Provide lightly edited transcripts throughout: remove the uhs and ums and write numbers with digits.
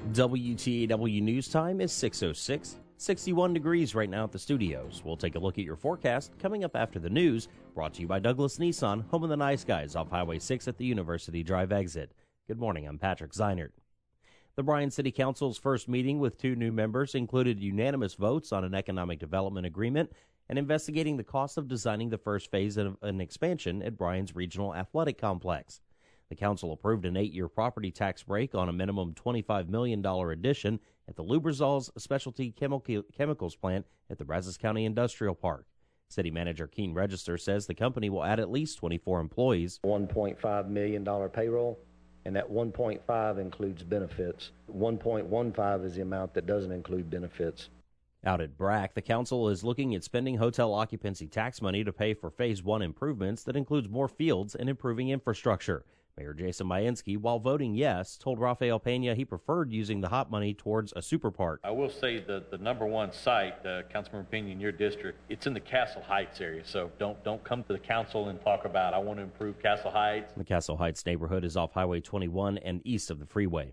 WTAW News Time is 6:06, 61 degrees right now at the studios. We'll take a look at your forecast coming up after the news, brought to you by Douglas Nissan, home of the nice guys off Highway 6 at the University Drive exit. Good morning, I'm Patrick Zeinert. The Bryan City Council's first meeting with two new members included unanimous votes on an economic development agreement and investigating the cost of designing the first phase of an expansion at Bryan's Regional Athletic Complex. The council approved an 8-year property tax break on a minimum $25 million addition at the Lubrizol's specialty chemicals plant at the Brazos County Industrial Park. City Manager Keene Register says the company will add at least 24 employees. $1.5 million payroll, and that 1.5 includes benefits. 1.15 is the amount that doesn't include benefits. Out at BRAC, the council is looking at spending hotel occupancy tax money to pay for Phase 1 improvements that includes more fields and improving infrastructure. Mayor Jason Mayenski, while voting yes, told Rafael Pena he preferred using the HOP money towards a super park. I will say that the number one site, Councilmember Pena, in your district, it's in the Castle Heights area. So don't come to the council and talk about, I want to improve Castle Heights. The Castle Heights neighborhood is off Highway 21 and east of the freeway.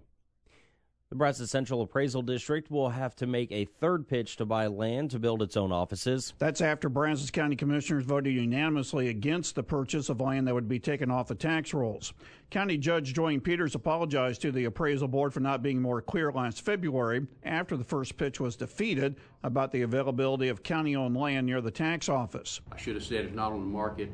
The Brazos Central Appraisal District will have to make a third pitch to buy land to build its own offices. That's after Brazos County Commissioners voted unanimously against the purchase of land that would be taken off the tax rolls. County Judge Dwayne Peters apologized to the Appraisal Board for not being more clear last February after the first pitch was defeated about the availability of county-owned land near the tax office. I should have said it's not on the market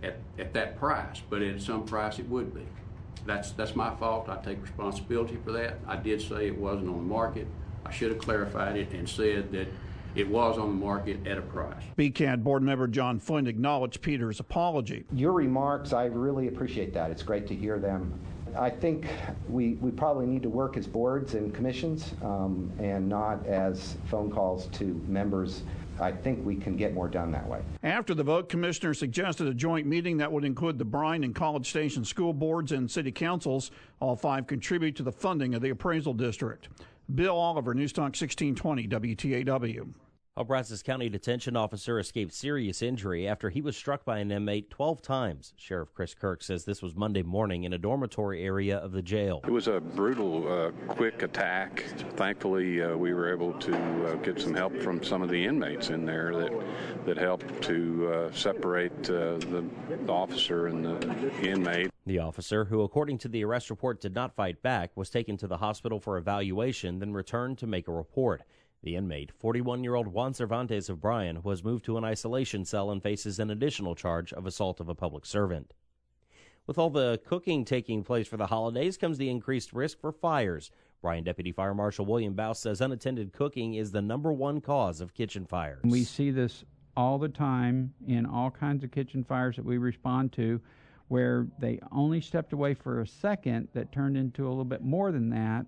at that price, but at some price it would be. That's my fault. I take responsibility for that. I did say it wasn't on the market. I should have clarified it and said that it was on the market at a price. BCAD board member John Flynn acknowledged Peters' apology. Your remarks, I really appreciate that. It's great to hear them. I think we probably need to work as boards and commissions and not as phone calls to members. I think we can get more done that way. After the vote, commissioners suggested a joint meeting that would include the Bryan and College Station school boards and city councils. All five contribute to the funding of the appraisal district. Bill Oliver, News Talk 1620, WTAW. A Brazos County detention officer escaped serious injury after he was struck by an inmate 12 times. Sheriff Chris Kirk says this was Monday morning in a dormitory area of the jail. It was a brutal, quick attack. Thankfully, we were able to get some help from some of the inmates in there that helped to separate the officer and the inmate. The officer, who according to the arrest report did not fight back, was taken to the hospital for evaluation, then returned to make a report. The inmate, 41-year-old Juan Cervantes of Bryan, was moved to an isolation cell and faces an additional charge of assault of a public servant. With all the cooking taking place for the holidays comes the increased risk for fires. Bryan Deputy Fire Marshal William Baus says unattended cooking is the number one cause of kitchen fires. We see this all the time in all kinds of kitchen fires that we respond to, where they only stepped away for a second that turned into a little bit more than that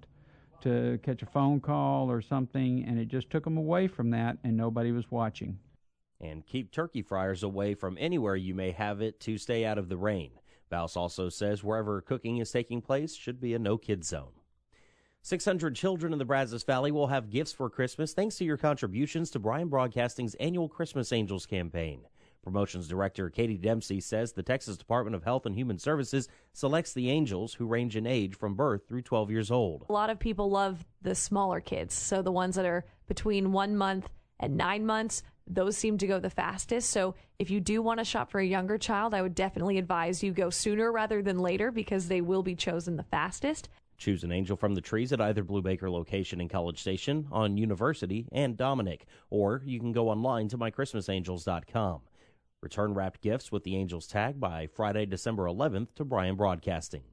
to catch a phone call or something, and it just took them away from that, and nobody was watching. And keep turkey fryers away from anywhere you may have it to stay out of the rain. Baus also says wherever cooking is taking place should be a no-kid zone. 600 children in the Brazos Valley will have gifts for Christmas thanks to your contributions to Bryan Broadcasting's annual Christmas Angels campaign. Promotions Director Katie Dempsey says the Texas Department of Health and Human Services selects the angels who range in age from birth through 12 years old. A lot of people love the smaller kids, so the ones that are between 1 month and 9 months, those seem to go the fastest. So if you do want to shop for a younger child, I would definitely advise you go sooner rather than later because they will be chosen the fastest. Choose an angel from the trees at either Blue Baker location in College Station, on University, and Dominic, or you can go online to mychristmasangels.com. Return wrapped gifts with the Angels tag by Friday, December 11th to Bryan Broadcasting.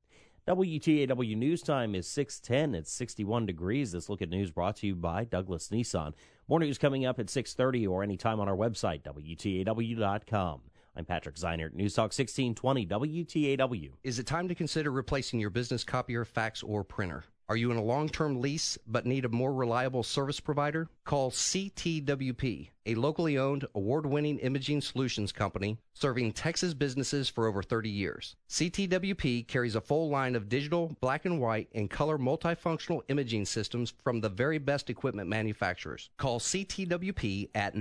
WTAW News Time is 6:10. It's 61 degrees. This look at news brought to you by Douglas Nissan. More news coming up at 6:30 or anytime on our website, WTAW.com. I'm Patrick Zeinert, News Talk 1620, WTAW. Is it time to consider replacing your business copier, fax, or printer? Are you in a long-term lease but need a more reliable service provider? Call CTWP, a locally owned, award-winning imaging solutions company serving Texas businesses for over 30 years. CTWP carries a full line of digital, black and white, and color multifunctional imaging systems from the very best equipment manufacturers. Call CTWP at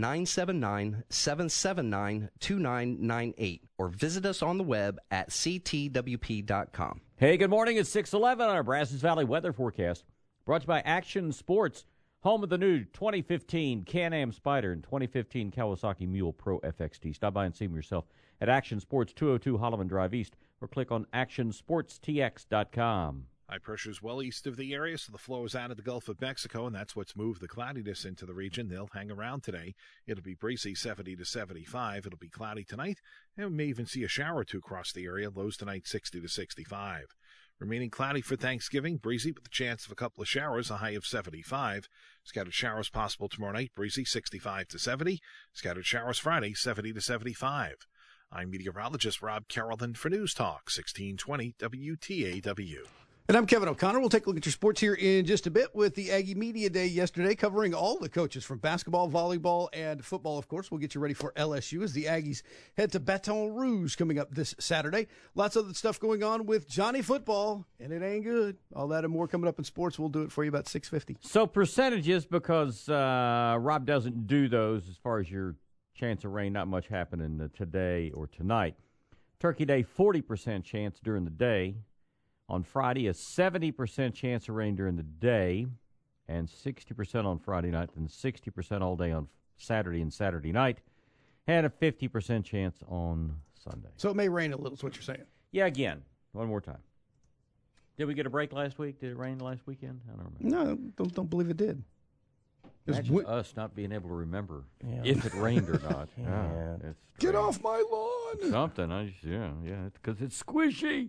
979-779-2998 or visit us on the web at ctwp.com. Hey, good morning. It's 6:11 on our Brazos Valley weather forecast. Brought to you by Action Sports, home of the new 2015 Can-Am Spyder and 2015 Kawasaki Mule Pro FXT. Stop by and see them yourself at Action Sports, 202 Holloman Drive East, or click on actionsportstx.com. High pressure is well east of the area, so the flow is out of the Gulf of Mexico, and that's what's moved the cloudiness into the region. They'll hang around today. It'll be breezy, 70 to 75. It'll be cloudy tonight, and we may even see a shower or two across the area. Lows tonight, 60 to 65. Remaining cloudy for Thanksgiving, breezy with the chance of a couple of showers, a high of 75. Scattered showers possible tomorrow night, breezy, 65 to 70. Scattered showers Friday, 70 to 75. I'm meteorologist Rob Carrollton for News Talk, 1620 WTAW. And I'm Kevin O'Connor. We'll take a look at your sports here in just a bit with the Aggie Media Day yesterday, covering all the coaches from basketball, volleyball, and football, of course. We'll get you ready for LSU as the Aggies head to Baton Rouge coming up this Saturday. Lots of other stuff going on with Johnny Football, and it ain't good. All that and more coming up in sports. We'll do it for you about 6:50. So percentages, because Rob doesn't do those as far as your chance of rain, not much happening today or tonight. Turkey Day, 40% chance during the day. On Friday, a 70% chance of rain during the day, and 60% on Friday night, and 60% all day on Saturday and Saturday night, and a 50% chance on Sunday. So it may rain a little, is what you're saying. Yeah, again, one more time. Did we get a break last week? Did it rain last weekend? I don't remember. No, don't believe it did. Imagine us not being able to remember if it rained or not. Get off my lawn! Something. Because it's squishy.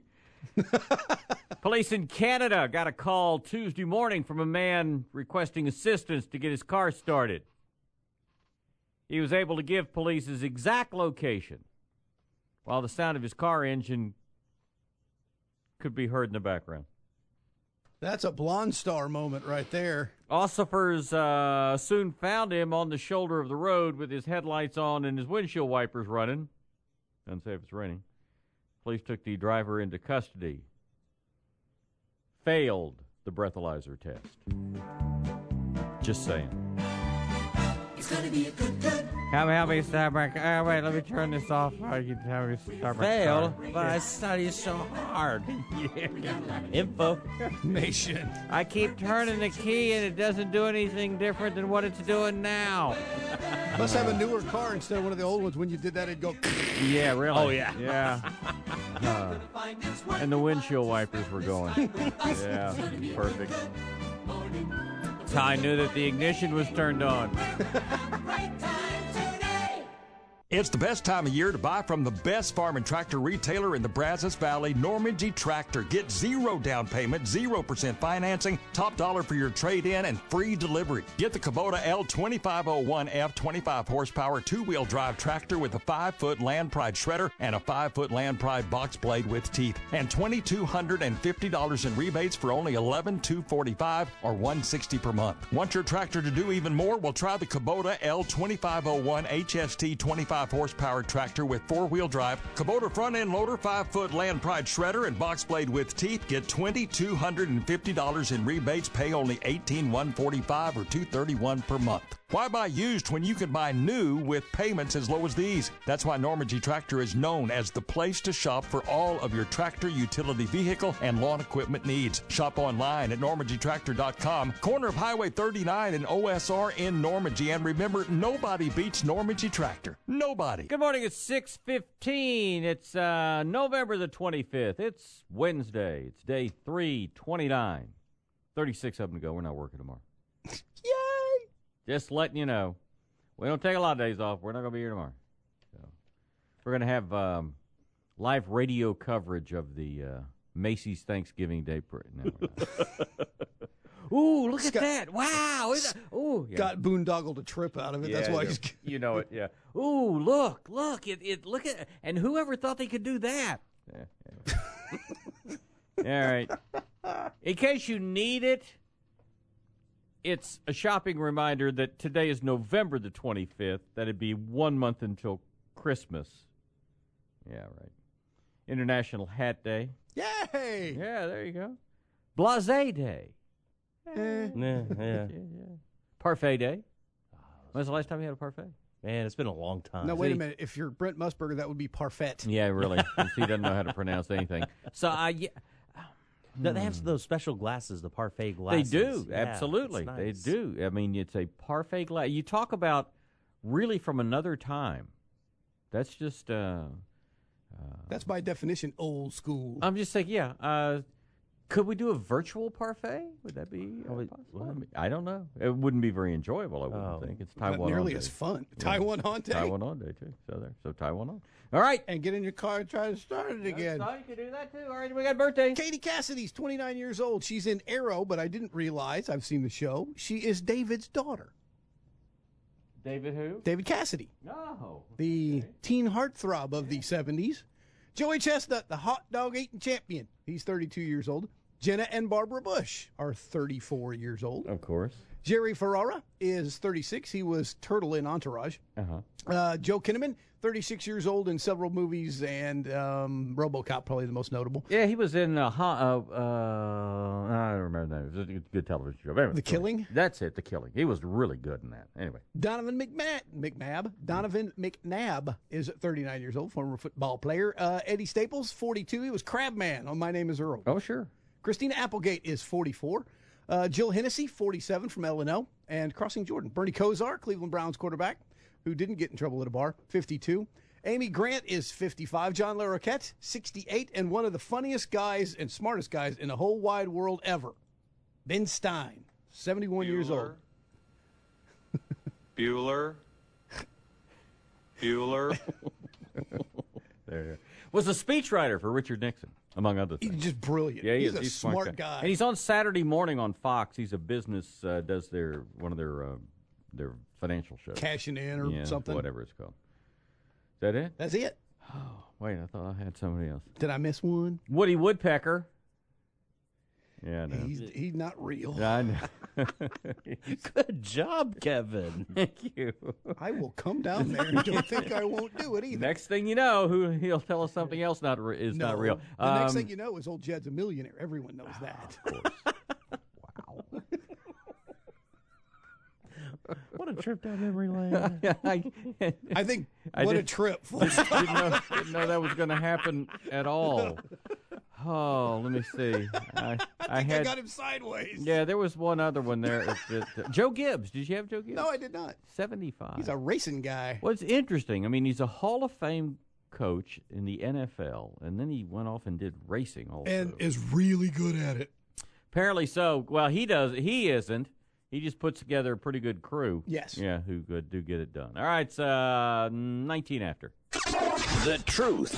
Police in Canada got a call Tuesday morning from a man requesting assistance to get his car started. He was able to give police his exact location while the sound of his car engine could be heard in the background. That's a Blonde Star moment right there. Officers soon found him on the shoulder of the road with his headlights on and his windshield wipers running. Doesn't say if it's raining. Police took the driver into custody. Failed the breathalyzer test. Just saying. It's gonna be a good. Help me start my car. Wait, let me turn this off. I can tell me start my car. But I study so hard. Info. Nation. I keep turning the key and it doesn't do anything different than what it's doing now. Must have a newer car instead of one of the old ones. When you did that, it'd go. Yeah, really? Oh, yeah. Yeah. And the windshield wipers were going. Yeah, perfect. That's how I knew that the ignition was turned on. It's the best time of year to buy from the best farm and tractor retailer in the Brazos Valley, Normandy Tractor. Get 0 down payment, 0% financing, top dollar for your trade-in, and free delivery. Get the Kubota L2501F 25 horsepower two-wheel drive tractor with a 5-foot Land Pride shredder and a 5-foot Land Pride box blade with teeth, and $2,250 in rebates for only $11,245 or $160 per month. Want your tractor to do even more? Well, try the Kubota L2501 HST 25 horsepower tractor with 4-wheel drive, Kubota front-end loader, 5-foot Land Pride shredder, and box blade with teeth. Get $2,250 in rebates. Pay only $18,145 or $231 per month. Why buy used when you can buy new with payments as low as these? That's why Normandy Tractor is known as the place to shop for all of your tractor, utility vehicle, and lawn equipment needs. Shop online at normandytractor.com, corner of Highway 39 and OSR in Normandy. And remember, nobody beats Normandy Tractor. Nobody. Good morning. It's 6:15. It's November the 25th. It's Wednesday. It's day 329. 36 of them to go. We're not working tomorrow. Yay! Just letting you know. We don't take a lot of days off. We're not going to be here tomorrow. So we're going to have live radio coverage of the Macy's Thanksgiving Day Parade. No, ooh, look at that. Wow. Ooh, yeah. Got boondoggled a trip out of it. That's why he's... You know it, yeah. Ooh, look. Look at and whoever thought they could do that? Yeah. All right. In case you need it, it's a shopping reminder that today is November the 25th. That'd be 1 month until Christmas. Yeah, right. International Hat Day. Yay! Yeah, there you go. Blase Day. Yeah. Parfait Day. When's the last time you had a parfait? Man, it's been a long time. No, wait a minute. If you're Brent Musburger, that would be parfait. Yeah, really. He doesn't know how to pronounce anything. So, They have those special glasses, the parfait glasses. They do, Yeah, absolutely. it's nice. They do. I mean, it's a parfait glass. You talk about really from another time. That's just... That's by definition old school. I'm just saying, yeah. Could we do a virtual parfait? Would that be possible? Well, I don't know. It wouldn't be very enjoyable, I wouldn't think. It's Taiwan Not nearly on as day. fun. Yeah. Taiwan on day. Taiwan on day, too. So Taiwan on. All right. And get in your car and try to start it again. You can do that, too. All right, we got a birthday. Katie Cassidy's 29 years old. She's in Arrow, but I didn't realize, I've seen the show, she is David's daughter. David who? David Cassidy. Oh. The teen heartthrob of the 70s. Joey Chestnut, the hot dog eating champion. He's 32 years old. Jenna and Barbara Bush are 34 years old. Of course. Jerry Ferrara is 36. He was Turtle in Entourage. Joe Kinnaman, 36 years old in several movies, and RoboCop, probably the most notable. Yeah, he was in, I don't remember that. It was a good television show. Anyway, The Killing? That's it, The Killing. He was really good in that. Anyway. Donovan McNabb is 39 years old, former football player. Eddie Staples, 42. He was Crabman on My Name is Earl. Oh, sure. Christina Applegate is 44. Jill Hennessy, 47 from L&O. And Crossing Jordan. Bernie Kosar, Cleveland Browns quarterback, who didn't get in trouble at a bar, 52. Amy Grant is 55. John Larroquette, 68. And one of the funniest guys and smartest guys in the whole wide world ever, Ben Stein, 71 years old. Bueller. There. Was a speechwriter for Richard Nixon, among other things. He's just brilliant. Yeah, he's is. a He's smart guy. And he's on Saturday morning on Fox. He's a business, does one of their financial shows. Cashing in or something. Whatever it's called. Is that it? That's it. Oh, wait, I thought I had somebody else. Did I miss one? Woody Woodpecker. Yeah, no. He's not real. I know. Good job, Kevin. Thank you. I will come down there and don't think I won't do it either. Next thing you know, he'll tell us something else not real. The next thing you know is old Jed's a millionaire. Everyone knows that. Of course. Wow. What a trip down memory lane. I think what a trip. Didn't know that was going to happen at all. Oh, let me see. I got him sideways. Yeah, there was one other one there. Joe Gibbs. Did you have Joe Gibbs? No, I did not. 75. He's a racing guy. Well, it's interesting. I mean, he's a Hall of Fame coach in the NFL, and then he went off and did racing also. And is really good at it. Apparently so. Well, he isn't. He just puts together a pretty good crew. Yes. Yeah, who do get it done. All right, it's 19 after. The truth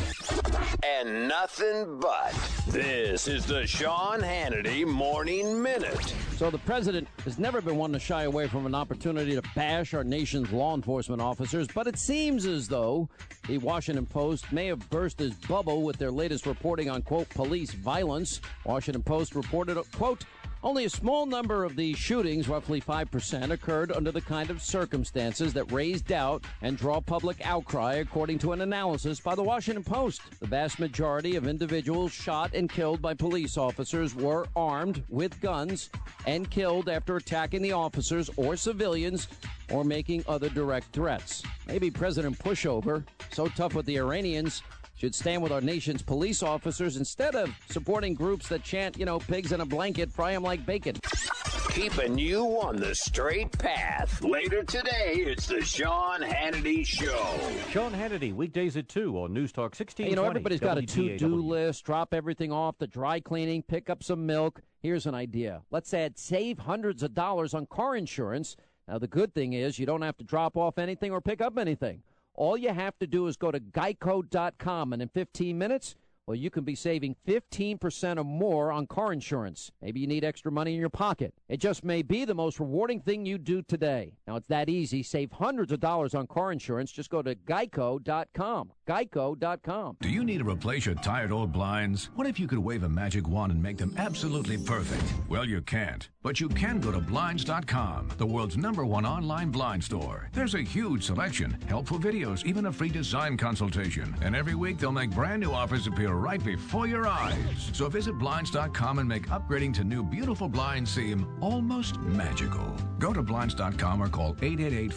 and nothing but. This is the Sean Hannity Morning Minute. So the president has never been one to shy away from an opportunity to bash our nation's law enforcement officers, but it seems as though the Washington Post may have burst his bubble with their latest reporting on, quote, police violence. Washington Post reported, quote, only a small number of these shootings, roughly 5%, occurred under the kind of circumstances that raise doubt and draw public outcry, according to an analysis by the Washington Post. The vast majority of individuals shot and killed by police officers were armed with guns and killed after attacking the officers or civilians or making other direct threats. Maybe President Pushover, so tough with the Iranians, should stand with our nation's police officers instead of supporting groups that chant, pigs in a blanket, fry them like bacon. Keeping you on the straight path. Later today, it's the Sean Hannity Show. Sean Hannity, weekdays at 2 on News Talk 1620. Everybody's got a to-do WDAW. list. Drop everything off, the dry cleaning, pick up some milk. Here's an idea. Let's save hundreds of dollars on car insurance. Now, the good thing is you don't have to drop off anything or pick up anything. All you have to do is go to geico.com, and in 15 minutes, well, you can be saving 15% or more on car insurance. Maybe you need extra money in your pocket. It just may be the most rewarding thing you do today. Now, it's that easy. Save hundreds of dollars on car insurance. Just go to geico.com. Geico.com. Do you need to replace your tired old blinds? What if you could wave a magic wand and make them absolutely perfect? Well, you can't. But you can go to Blinds.com, the world's #1 online blind store. There's a huge selection, helpful videos, even a free design consultation. And every week they'll make brand new offers appear right before your eyes. So visit Blinds.com and make upgrading to new beautiful blinds seem almost magical. Go to Blinds.com or call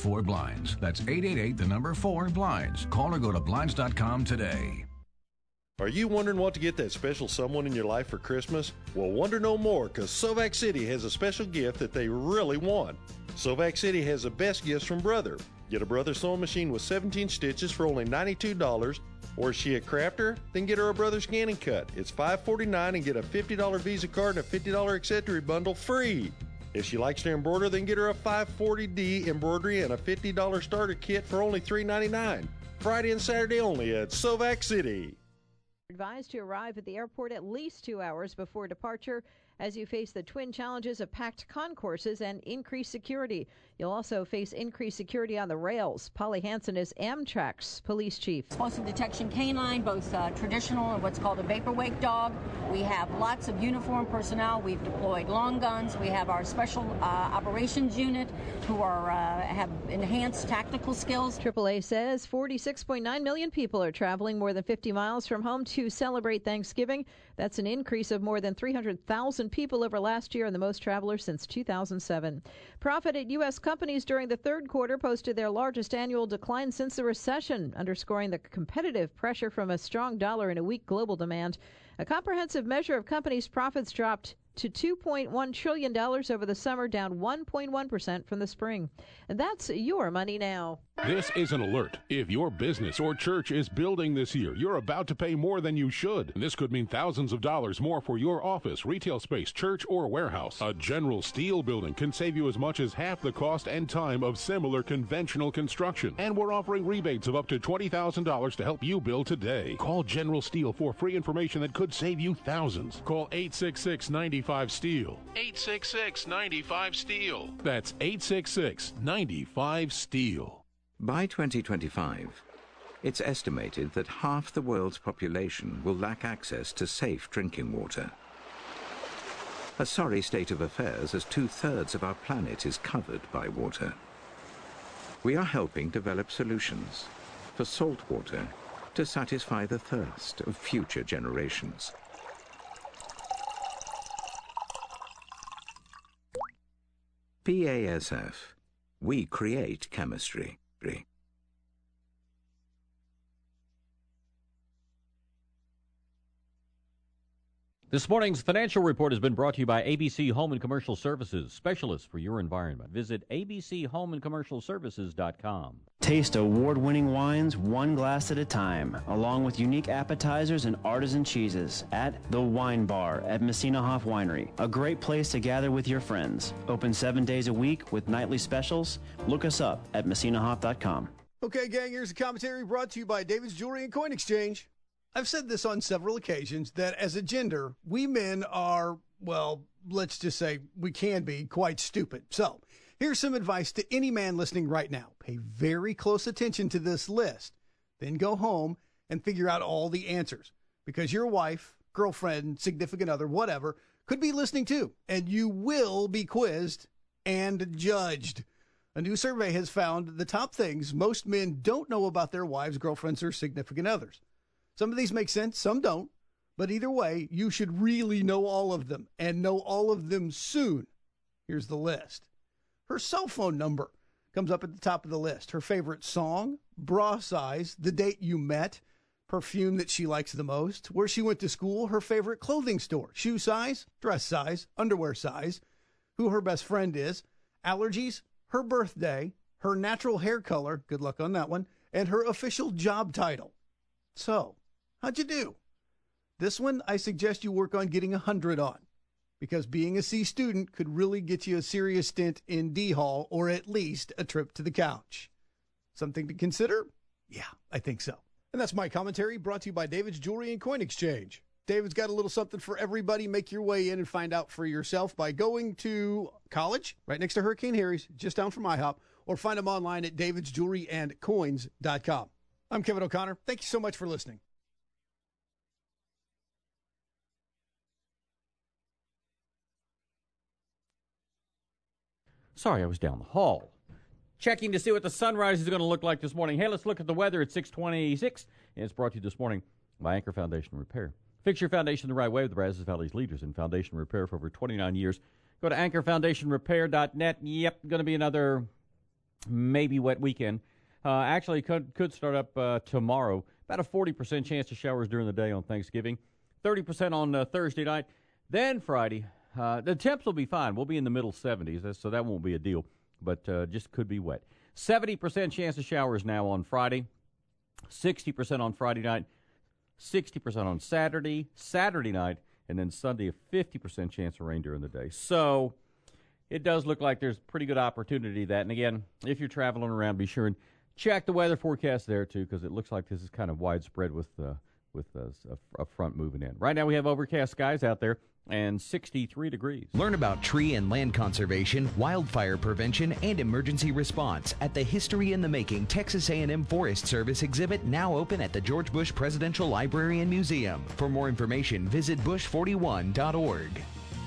888-4BLINDS. That's 888-4-BLINDS. Call or go to Blinds.com today. Are you wondering what to get that special someone in your life for Christmas? Well, wonder no more, because Sovac City has a special gift that they really want. Sovac City has the best gifts from Brother. Get a Brother sewing machine with 17 stitches for only $92. Or is she a crafter? Then get her a Brother scanning cut. It's $5.49 and get a $50 Visa card and a $50 accessory bundle free. If she likes to embroider, then get her a 540D embroidery and a $50 starter kit for only $3.99. Friday and Saturday only at Sovac City. Advised to arrive at the airport at least 2 hours before departure as you face the twin challenges of packed concourses and increased security. You'll also face increased security on the rails. Polly Hansen is Amtrak's police chief. Explosive detection canine, both traditional and what's called a vaporwake dog. We have lots of uniformed personnel. We've deployed long guns. We have our special operations unit who have enhanced tactical skills. AAA says 46.9 million people are traveling more than 50 miles from home to celebrate Thanksgiving. That's an increase of more than 300,000 people over last year and the most travelers since 2007. Profit at U.S. companies during the third quarter posted their largest annual decline since the recession, underscoring the competitive pressure from a strong dollar and a weak global demand. A comprehensive measure of companies' profits dropped to $2.1 trillion over the summer, down 1.1% from the spring. And that's your money now. This is an alert. If your business or church is building this year, you're about to pay more than you should. This could mean thousands of dollars more for your office, retail space, church, or warehouse. A General Steel building can save you as much as half the cost and time of similar conventional construction. And we're offering rebates of up to $20,000 to help you build today. Call General Steel for free information that could save you thousands. Call 866-95-STEEL. 866-95-STEEL. That's 866-95-STEEL. By 2025, it's estimated that half the world's population will lack access to safe drinking water. A sorry state of affairs, as 2/3 of our planet is covered by water. We are helping develop solutions for salt water to satisfy the thirst of future generations. BASF. We create chemistry. This morning's financial report has been brought to you by ABC Home and Commercial Services, specialists for your environment. Visit abchomeandcommercialservices.com. Taste award-winning wines one glass at a time, along with unique appetizers and artisan cheeses at The Wine Bar at Messina Hoff Winery. A great place to gather with your friends. Open 7 days a week with nightly specials. Look us up at messinahoff.com. Okay, gang, here's the commentary brought to you by David's Jewelry and Coin Exchange. I've said this on several occasions that as a gender, we men are, well, let's just say we can be quite stupid. So here's some advice to any man listening right now. Pay very close attention to this list. Then go home and figure out all the answers, because your wife, girlfriend, significant other, whatever, could be listening too, and you will be quizzed and judged. A new survey has found the top things most men don't know about their wives, girlfriends, or significant others. Some of these make sense, some don't. But either way, you should really know all of them, and know all of them soon. Here's the list. Her cell phone number comes up at the top of the list. Her favorite song, bra size, the date you met, perfume that she likes the most, where she went to school, her favorite clothing store, shoe size, dress size, underwear size, who her best friend is, allergies, her birthday, her natural hair color, good luck on that one, and her official job title. So, how'd you do? This one, I suggest you work on getting 100 on, because being a C student could really get you a serious stint in D-Hall, or at least a trip to the couch. Something to consider? Yeah, I think so. And that's my commentary, brought to you by David's Jewelry and Coin Exchange. David's got a little something for everybody. Make your way in and find out for yourself by going to College, right next to Hurricane Harry's, just down from IHOP, or find them online at davidsjewelryandcoins.com. I'm Kevin O'Connor. Thank you so much for listening. Sorry, I was down the hall. Checking to see what the sunrise is going to look like this morning. Hey, let's look at the weather at 6:26. And it's brought to you this morning by Anchor Foundation Repair. Fix your foundation the right way with the Brazos Valley's leaders in foundation repair for over 29 years. Go to anchorfoundationrepair.net. Yep, going to be another maybe wet weekend. Actually, could start up tomorrow, About a 40% chance of showers during the day on Thanksgiving. 30% on Thursday night. Then Friday, the temps will be fine. We'll be in the middle 70s, so that won't be a deal. But just could be wet. 70% chance of showers now on Friday. 60% on Friday night. 60% on Saturday night. And then Sunday, a 50% chance of rain during the day. So it does look like there's pretty good opportunity that. And again, if you're traveling around, be sure and check the weather forecast there, too, because it looks like this is kind of widespread with a front moving in. Right now we have overcast skies out there and 63 degrees. Learn about tree and land conservation, wildfire prevention, and emergency response at the History in the Making Texas A&M Forest Service exhibit, now open at the George Bush Presidential Library and Museum. For more information, visit bush41.org.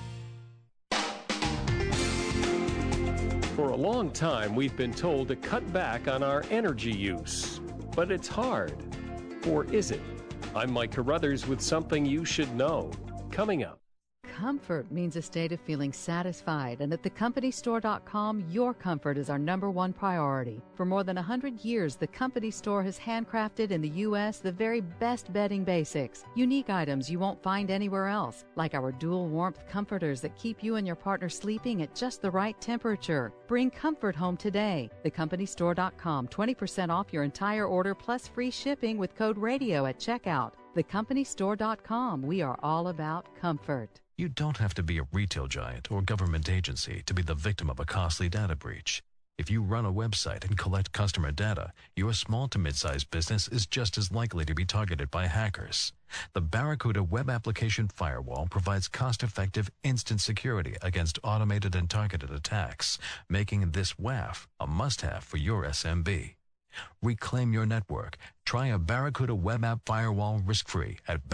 For a long time, we've been told to cut back on our energy use. But it's hard. Or is it? I'm Mike Carruthers with something you should know. Coming up. Comfort means a state of feeling satisfied, and at thecompanystore.com, your comfort is our #1 priority. For more than 100 years, the Company Store has handcrafted in the U.S. the very best bedding basics, unique items you won't find anywhere else, like our dual warmth comforters that keep you and your partner sleeping at just the right temperature. Bring comfort home today. Thecompanystore.com, 20% off your entire order plus free shipping with code RADIO at checkout. Thecompanystore.com, we are all about comfort. You don't have to be a retail giant or government agency to be the victim of a costly data breach. If you run a website and collect customer data, your small to mid-sized business is just as likely to be targeted by hackers. The Barracuda Web Application Firewall provides cost-effective instant security against automated and targeted attacks, making this WAF a must-have for your SMB. Reclaim your network. Try a Barracuda Web App Firewall risk-free at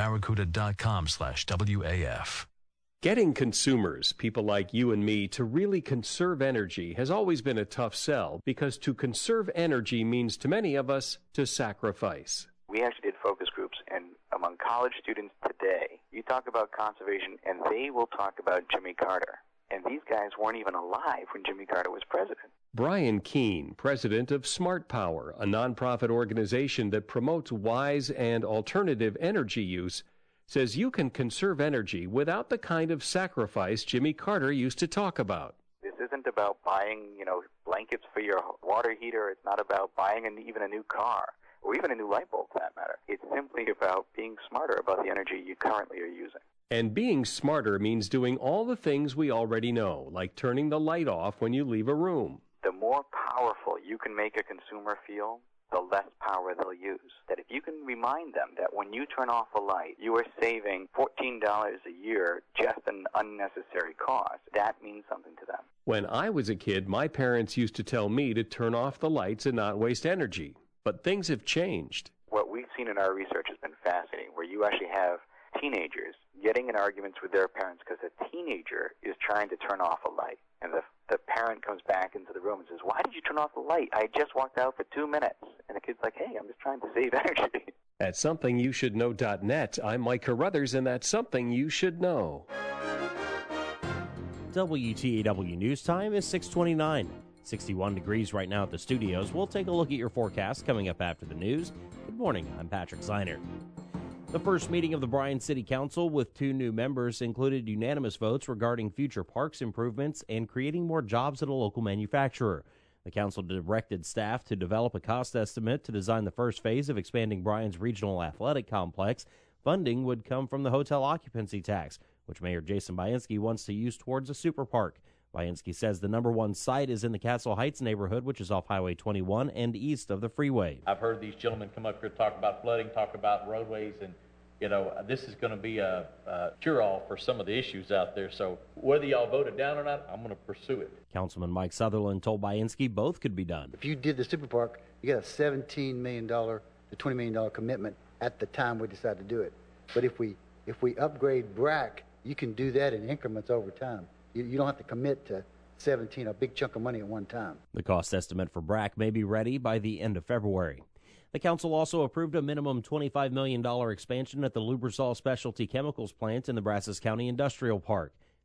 barracuda.com/WAF. Getting consumers, people like you and me, to really conserve energy has always been a tough sell because to conserve energy means to many of us to sacrifice. We actually did focus groups, and among college students today, you talk about conservation, and they will talk about Jimmy Carter. And these guys weren't even alive when Jimmy Carter was president. Brian Keene, president of Smart Power, a nonprofit organization that promotes wise and alternative energy use, says you can conserve energy without the kind of sacrifice Jimmy Carter used to talk about. This isn't about buying, blankets for your water heater. It's not about buying even a new car or even a new light bulb, for that matter. It's simply about being smarter about the energy you currently are using. And being smarter means doing all the things we already know, like turning the light off when you leave a room. The more powerful you can make a consumer feel, the less power they'll use. That if you can remind them that when you turn off a light, you are saving $14 a year, just an unnecessary cost, that means something to them. When I was a kid, my parents used to tell me to turn off the lights and not waste energy. But things have changed. What we've seen in our research has been fascinating, where you actually have teenagers getting in arguments with their parents because a teenager is trying to turn off a light. And the parent comes back into the room and says, "Why did you turn off the light? I just walked out for 2 minutes." And the kid's like, "Hey, I'm just trying to save energy." At SomethingYouShouldKnow.net, I'm Mike Carruthers, and that's Something You Should Know. WTAW News Time is 6:29. 61 degrees right now at the studios. We'll take a look at your forecast coming up after the news. Good morning, I'm Patrick Zeiner. The first meeting of the Bryan City Council with 2 new members included unanimous votes regarding future parks improvements and creating more jobs at a local manufacturer. The council directed staff to develop a cost estimate to design the first phase of expanding Bryan's regional athletic complex. Funding would come from the hotel occupancy tax, which Mayor Jason Bainski wants to use towards a super park. Bainski says the #1 site is in the Castle Heights neighborhood, which is off Highway 21 and east of the freeway. I've heard these gentlemen come up here talk about flooding, talk about roadways, and this is going to be a cure-all for some of the issues out there. So whether y'all voted down or not, I'm going to pursue it. Councilman Mike Sutherland told Bainski both could be done. If you did the super park, you got a $17 million to $20 million commitment at the time we decide to do it. But if we upgrade BRAC, you can do that in increments over time. You don't have to commit to 17, a big chunk of money at one time. The cost estimate for BRAC may be ready by the end of February. The council also approved a minimum $25 million expansion at the Lubrizol Specialty Chemicals plant in the Brazos County Industrial Park.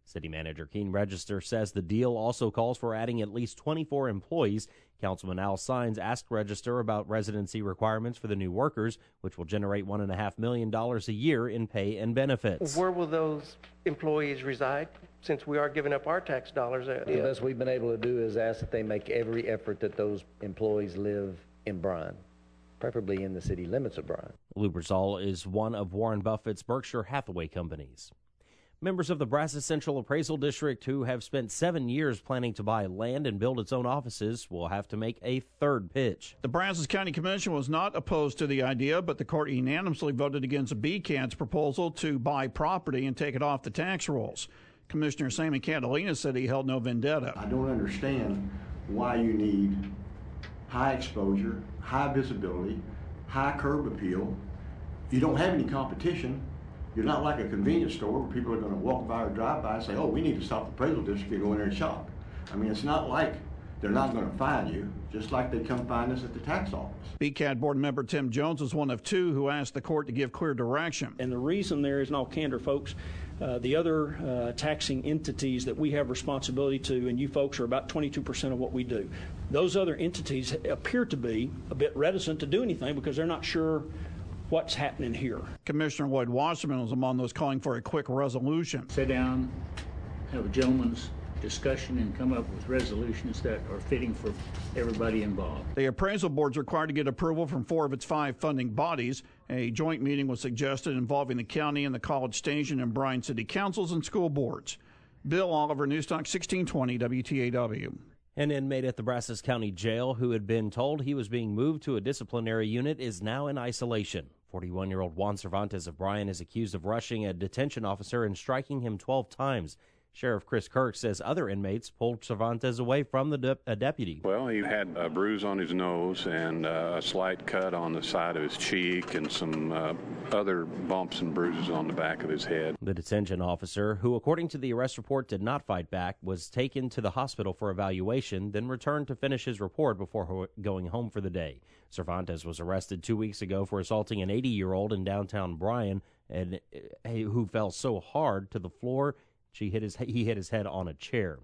City Manager Keene Register says the deal also calls for adding at least 24 employees. Councilman Al Sines asked Register about residency requirements for the new workers, which will generate $1.5 million a year in pay and benefits. Where will those employees reside, since we are giving up our tax dollars? The best we've been able to do is ask that they make every effort that those employees live in Bryan, preferably in the city limits of Bryan. Lubrizol is one of Warren Buffett's Berkshire Hathaway companies. Members of the Brazos Central Appraisal District, who have spent 7 years planning to buy land and build its own offices, will have to make a third pitch. The Brazos County Commission was not opposed to the idea, but the court unanimously voted against BCAT's proposal to buy property and take it off the tax rolls. Commissioner Sammy Catalina said he held no vendetta. I don't understand why you need high exposure, high visibility, high curb appeal. You don't have any competition. You're not like a convenience store where people are going to walk by or drive by and say, oh, we need to stop the appraisal district and go in there and shop. I mean, it's not like they're not going to find you, just like they come find us at the tax office. BCAT board member Tim Jones was one of two who asked the court to give clear direction. And the reason there is, in all candor, folks, the other taxing entities that we have responsibility to, and you folks are about 22% of what we do. Those other entities appear to be a bit reticent to do anything because they're not sure what's happening here. Commissioner Lloyd Wasserman was among those calling for a quick resolution. Sit down, have a gentleman's discussion, and come up with resolutions that are fitting for everybody involved. The appraisal board is required to get approval from 4 of its 5 funding bodies. A joint meeting was suggested involving the county and the College Station and Bryan City Councils and school boards. Bill Oliver, Newstalk 1620 WTAW. An inmate at the Brazos County Jail who had been told he was being moved to a disciplinary unit is now in isolation. 41-year-old Juan Cervantes of Bryan is accused of rushing a detention officer and striking him 12 times. Sheriff Chris Kirk says other inmates pulled Cervantes away from a deputy. Well, he had a bruise on his nose and a slight cut on the side of his cheek and some other bumps and bruises on the back of his head. The detention officer, who according to the arrest report did not fight back, was taken to the hospital for evaluation, then returned to finish his report before going home for the day. Cervantes was arrested 2 weeks ago for assaulting an 80-year-old in downtown Bryan and who fell so hard to the floor he hit his head on a chair.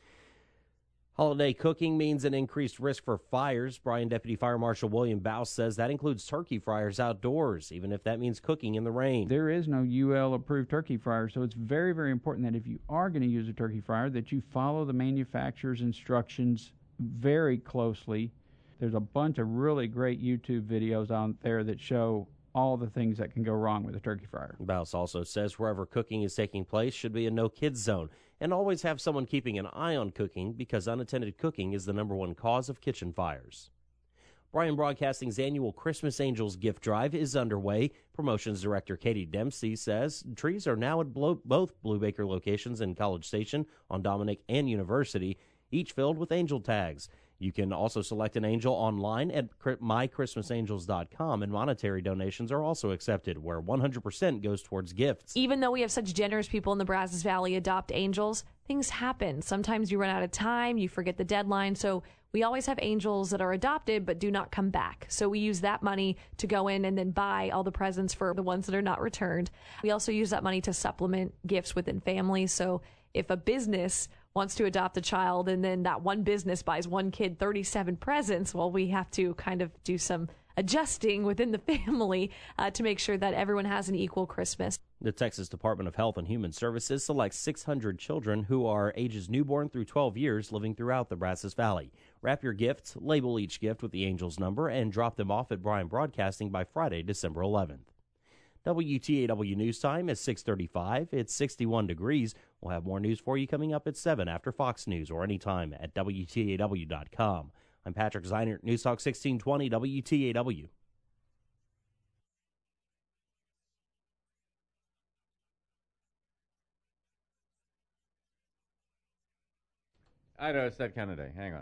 Holiday cooking means an increased risk for fires. Bryan Deputy Fire Marshal William Bouse says that includes turkey fryers outdoors, even if that means cooking in the rain. There is no UL-approved turkey fryer, so it's very, very important that if you are going to use a turkey fryer, that you follow the manufacturer's instructions very closely. There's a bunch of really great YouTube videos out there that show all the things that can go wrong with a turkey fryer. Bouse also says wherever cooking is taking place should be a no-kids zone, and always have someone keeping an eye on cooking because unattended cooking is the #1 cause of kitchen fires. Bryan Broadcasting's annual Christmas Angels gift drive is underway. Promotions Director Katie Dempsey says trees are now at both Blue Baker locations in College Station, on Dominic, and University, each filled with angel tags. You can also select an angel online at mychristmasangels.com, and monetary donations are also accepted, where 100% goes towards gifts. Even though we have such generous people in the Brazos Valley adopt angels, things happen. Sometimes you run out of time, you forget the deadline, so we always have angels that are adopted but do not come back. So we use that money to go in and then buy all the presents for the ones that are not returned. We also use that money to supplement gifts within families. So if a business wants to adopt a child and then that one business buys one kid 37 presents, well, we have to kind of do some adjusting within the family to make sure that everyone has an equal Christmas. The Texas Department of Health and Human Services selects 600 children who are ages newborn through 12 years living throughout the Brazos Valley. Wrap your gifts, label each gift with the Angels number, and drop them off at Bryan Broadcasting by Friday, December 11th. WTAW News Time is 6:35. It's 61 degrees. We'll have more news for you coming up at 7 after Fox News or anytime at WTAW.com. I'm Patrick Zeinert, News Talk 1620 WTAW. I know it's that kind of day. Hang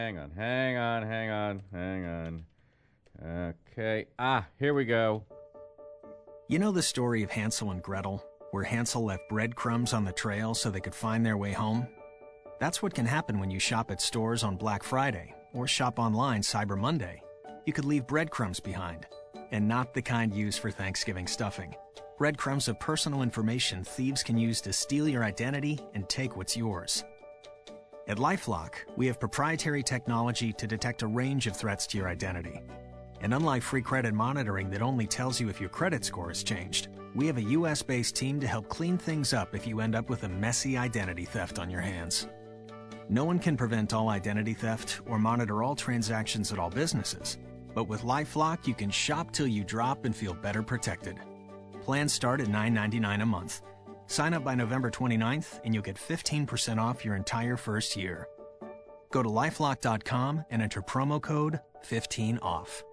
on. Okay. Here we go. You know the story of Hansel and Gretel, where Hansel left breadcrumbs on the trail so they could find their way home? That's what can happen when you shop at stores on Black Friday or shop online Cyber Monday. You could leave breadcrumbs behind, and not the kind used for Thanksgiving stuffing. breadcrumbs of personal information thieves can use to steal your identity and take what's yours. At LifeLock, we have proprietary technology to detect a range of threats to your identity. And unlike free credit monitoring that only tells you if your credit score has changed, we have a U.S.-based team to help clean things up if you end up with a messy identity theft on your hands. No one can prevent all identity theft or monitor all transactions at all businesses, but with LifeLock, you can shop till you drop and feel better protected. Plans start at $9.99 a month. Sign up by November 29th, and you'll get 15% off your entire first year. Go to LifeLock.com and enter promo code 15OFF.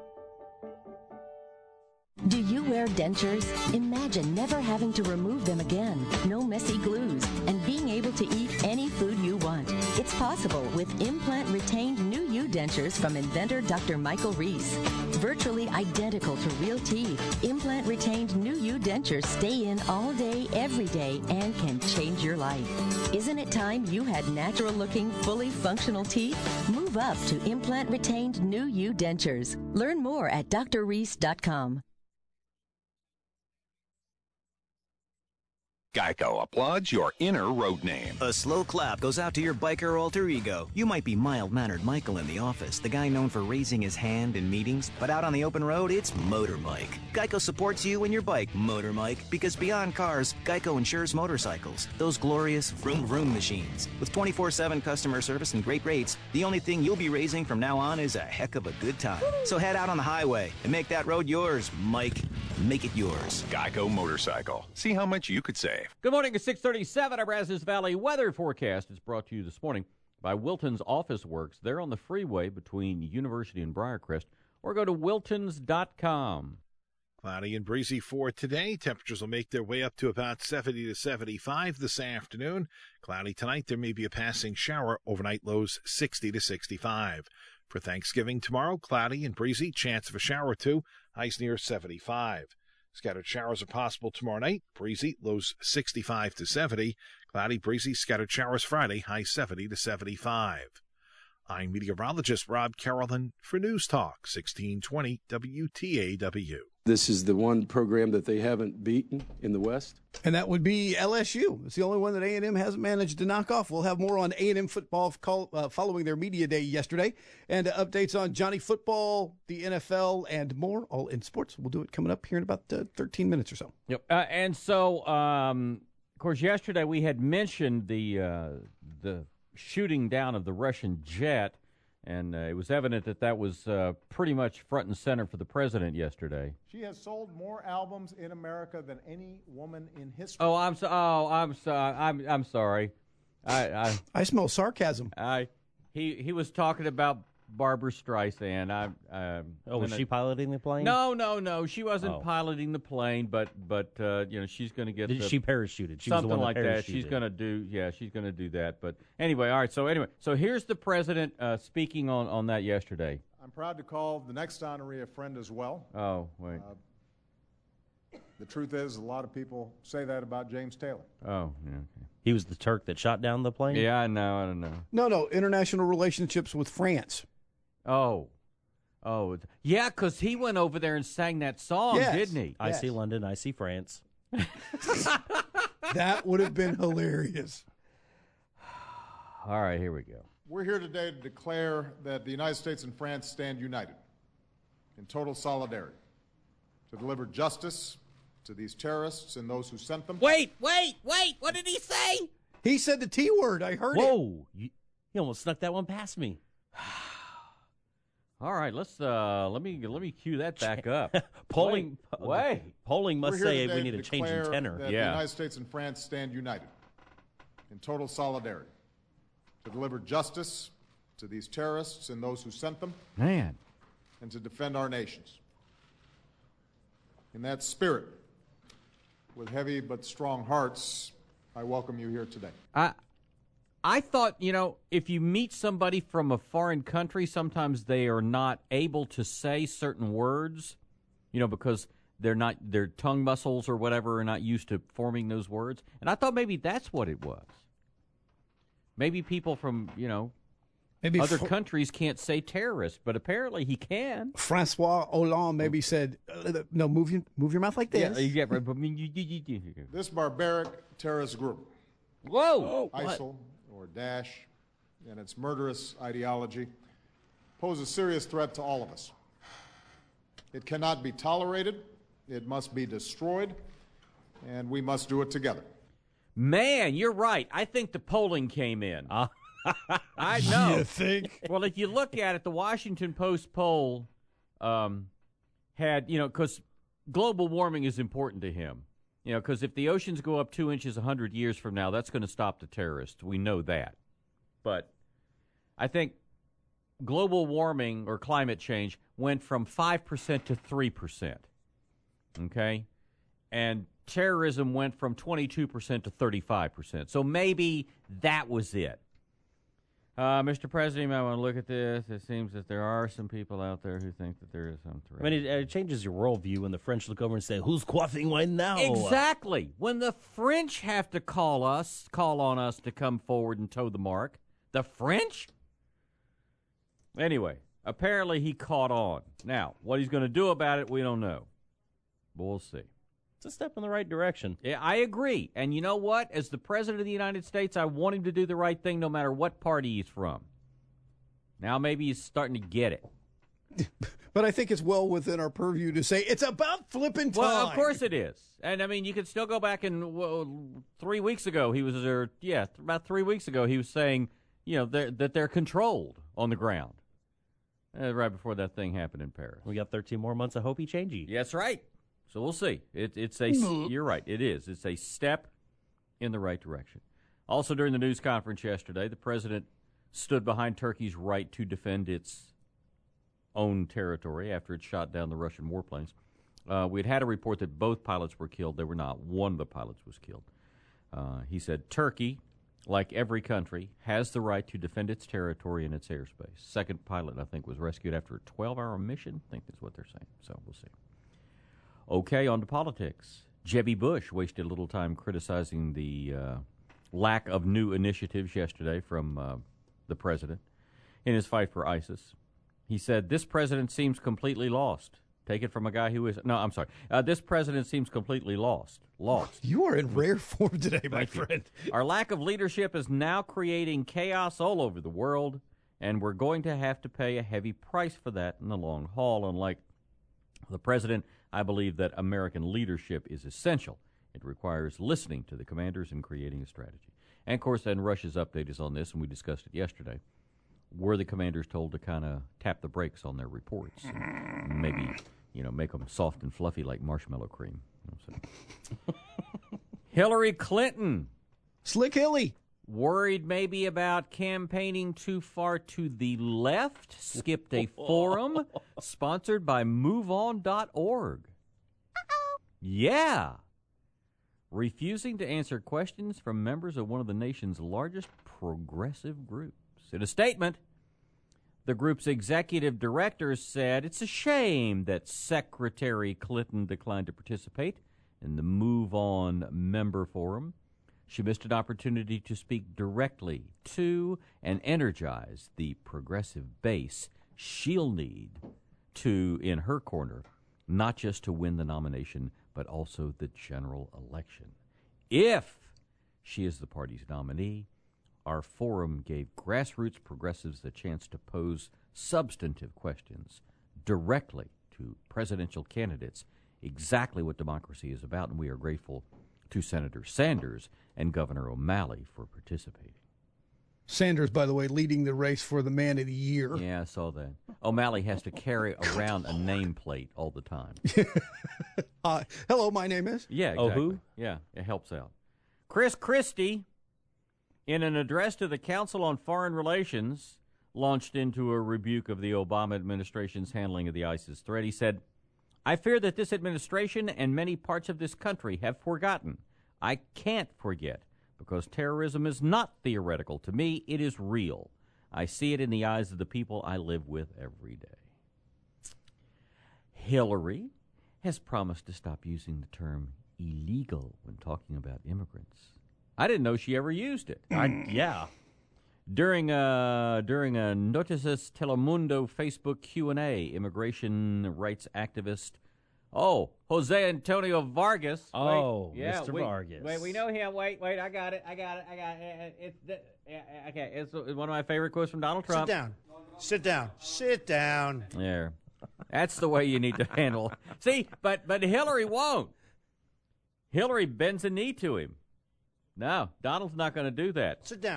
Do you wear dentures? Imagine never having to remove them again, no messy glues, and being able to eat any food you want. It's possible with implant-retained New You dentures from inventor Dr. Michael Reese. Virtually identical to real teeth, implant-retained New You dentures stay in all day, every day, and can change your life. Isn't it time you had natural-looking, fully functional teeth? Move up to implant-retained New You dentures. Learn more at drreese.com. Geico applauds your inner road name. A slow clap goes out to your biker alter ego. You might be mild-mannered Michael in the office, the guy known for raising his hand in meetings, but out on the open road, it's Motor Mike. Geico supports you and your bike, Motor Mike, because beyond cars, Geico insures motorcycles, those glorious vroom-vroom machines. With 24/7 customer service and great rates, the only thing you'll be raising from now on is a heck of a good time. So head out on the highway and make that road yours, Mike. Make it yours. Geico Motorcycle. See how much you could save. Good morning at 6:37. Our Brazos Valley weather forecast is brought to you this morning by Wilton's Office Works. They're on the freeway between University and Briarcrest, or go to wiltons.com. Cloudy and breezy for today. Temperatures will make their way up to about 70 to 75 this afternoon. Cloudy tonight. There may be a passing shower. Overnight lows 60 to 65. For Thanksgiving tomorrow, cloudy and breezy. Chance of a shower or two. Highs near 75. Scattered showers are possible tomorrow night. Breezy, lows 65 to 70. Cloudy, breezy, scattered showers Friday, high 70 to 75. I'm meteorologist Rob Carolyn for News Talk 1620 WTAW. This is the one program that they haven't beaten in the West. And that would be LSU. It's the only one that A&M hasn't managed to knock off. We'll have more on A&M football following their media day yesterday. And updates on Johnny Football, the NFL, and more, all in sports. We'll do it coming up here in about 13 minutes or so. Yep. And so, of course, yesterday we had mentioned the shooting down of the Russian jet. And it was evident that was pretty much front and center for the president yesterday. She has sold more albums in America than any woman in history. Oh, I'm sorry. I smell sarcasm. He was talking about Barbara Streisand. Was she piloting the plane? No. She wasn't piloting the plane, but she's going to get. She parachuted. She something was the one like that. parachuted. She's going to do. Yeah, she's going to do that. But anyway, all right. So here's the president speaking on that yesterday. I'm proud to call the next honoree a friend as well. Oh, wait. The truth is, a lot of people say that about James Taylor. Oh, yeah. Okay. He was the Turk that shot down the plane? Yeah, I know. I don't know. No. International relationships with France. Oh, yeah, because he went over there and sang that song, didn't he? I see London, I see France. That would have been hilarious. All right, here we go. We're here today to declare that the United States and France stand united in total solidarity to deliver justice to these terrorists and those who sent them. Wait! What did he say? He said the T word. I heard it. Whoa! You almost snuck that one past me. All right, let me cue that back up. Polling must say we need a change in tenor. That the United States and France stand united in total solidarity to deliver justice to these terrorists and those who sent them. Man. And to defend our nations. In that spirit, with heavy but strong hearts, I welcome you here today. I thought, if you meet somebody from a foreign country, sometimes they are not able to say certain words, because their tongue muscles or whatever are not used to forming those words. And I thought maybe that's what it was. Maybe people from, Maybe other countries can't say terrorist, but apparently he can. Francois Hollande maybe said, no, move your mouth like this. Yeah, right. But This barbaric terrorist group, whoa, ISIL or Daesh, and its murderous ideology pose a serious threat to all of us. It cannot be tolerated. It must be destroyed, and we must do it together. Man, you're right. I think the polling came in. I know. You think? Well, if you look at it, the Washington Post poll had, because global warming is important to him. Because if the oceans go up 2 inches 100 years from now, that's going to stop the terrorists. We know that. But I think global warming or climate change went from 5% to 3%. Okay? And terrorism went from 22% to 35%. So maybe that was it. Mr. President, you might want to look at this. It seems that there are some people out there who think that there is some threat. I mean, it changes your worldview when the French look over and say, who's quaffing wine now? Exactly. When the French have to call on us to come forward and toe the mark. The French? Anyway, apparently he caught on. Now, what he's going to do about it, we don't know. But we'll see. It's a step in the right direction. Yeah, I agree. And you know what? As the President of the United States, I want him to do the right thing no matter what party he's from. Now maybe he's starting to get it. But I think it's well within our purview to say it's about flipping time. Well, of course it is. And, I mean, you could still go back and 3 weeks ago, about 3 weeks ago, he was saying, that they're controlled on the ground. Right before that thing happened in Paris. We got 13 more months of Hopi changey. That's right. So we'll see. You're right. It is. It's a step in the right direction. Also, during the news conference yesterday, the president stood behind Turkey's right to defend its own territory after it shot down the Russian warplanes. We'd had a report that both pilots were killed. They were not. One of the pilots was killed. He said, Turkey, like every country, has the right to defend its territory and its airspace. Second pilot, I think, was rescued after a 12-hour mission. I think that's what they're saying. So we'll see. Okay, on to politics. Jebby Bush wasted a little time criticizing the lack of new initiatives yesterday from the president in his fight for ISIS. He said, this president seems completely lost. Take it from a guy who is... No, I'm sorry. This president seems completely lost. You are in rare form today, my friend. Our lack of leadership is now creating chaos all over the world, and we're going to have to pay a heavy price for that in the long haul. Unlike the president, I believe that American leadership is essential. It requires listening to the commanders and creating a strategy. And, of course, then Russia's update is on this, and we discussed it yesterday. Were the commanders told to kind of tap the brakes on their reports? And maybe, make them soft and fluffy like marshmallow cream. Hillary Clinton. Slick Hilly. Worried maybe about campaigning too far to the left, skipped a forum sponsored by MoveOn.org. Yeah. Refusing to answer questions from members of one of the nation's largest progressive groups. In a statement, the group's executive director said it's a shame that Secretary Clinton declined to participate in the Move On member forum. She missed an opportunity to speak directly to and energize the progressive base she'll need to, in her corner, not just to win the nomination, but also the general election. If she is the party's nominee, our forum gave grassroots progressives the chance to pose substantive questions directly to presidential candidates, exactly what democracy is about, and we are grateful to Senator Sanders and Governor O'Malley for participating. Sanders, by the way, leading the race for the Man of the Year. Yeah, I saw that. O'Malley has to carry around a nameplate all the time. Hello, my name is? Yeah, exactly. Oh, who? Yeah, it helps out. Chris Christie, in an address to the Council on Foreign Relations, launched into a rebuke of the Obama administration's handling of the ISIS threat. He said, I fear that this administration and many parts of this country have forgotten. I can't forget, because terrorism is not theoretical. To me, it is real. I see it in the eyes of the people I live with every day. Hillary has promised to stop using the term illegal when talking about immigrants. I didn't know she ever used it. Yeah. During a Noticias Telemundo Facebook Q&A, immigration rights activist, Jose Antonio Vargas. Mr. Vargas. Wait, we know him. Wait, I got it. It's one of my favorite quotes from Donald Trump. Sit down. There. That's the way you need to handle it. See, but Hillary won't. Hillary bends a knee to him. No, Donald's not going to do that. Sit